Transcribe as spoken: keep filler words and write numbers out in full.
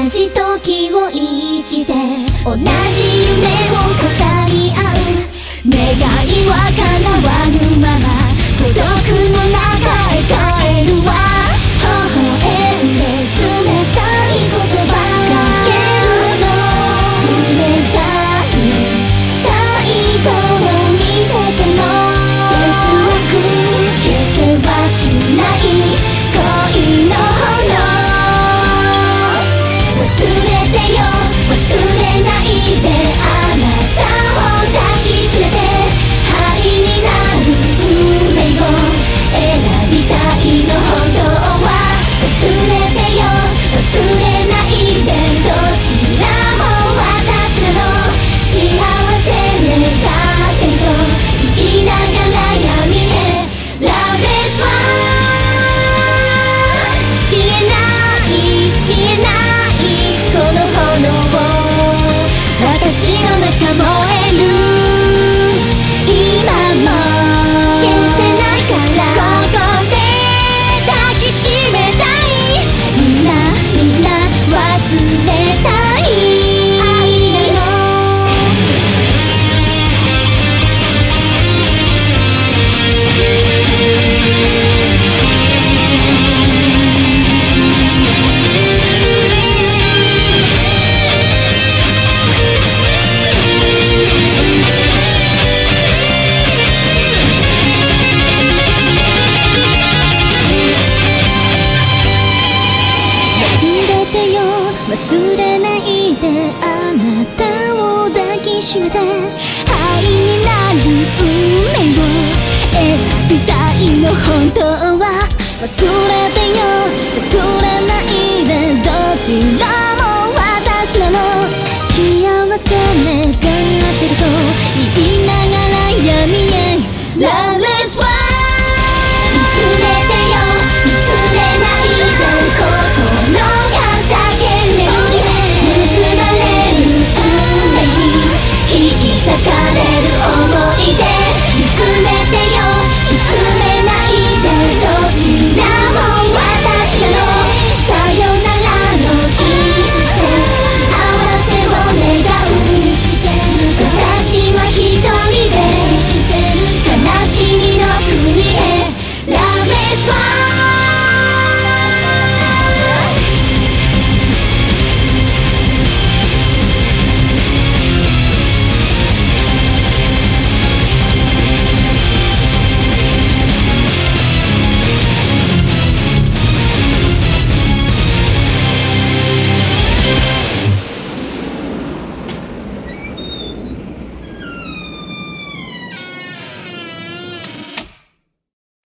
じ時を生きて同じ夢を語り合う願いは叶わぬまま孤独の中へ帰るわ微笑んで冷たい言葉かけるの冷たい態度を見せても切なく消せはしない恋の炎忘れてよ忘れないであなたを抱きしめて灰になる運命を選びたいの本当は忘れてよ忘れないでどちらも私なの幸せ願ってると言いながら闇へ Love is one 消えない消えないこの炎を私の中燃える今も消せないからここで抱きしめたいみんなみんな忘れたい愛なの忘れないであなたを抱きしめて灰になる運命を選びたいの本当は忘れてよ忘れないでどちら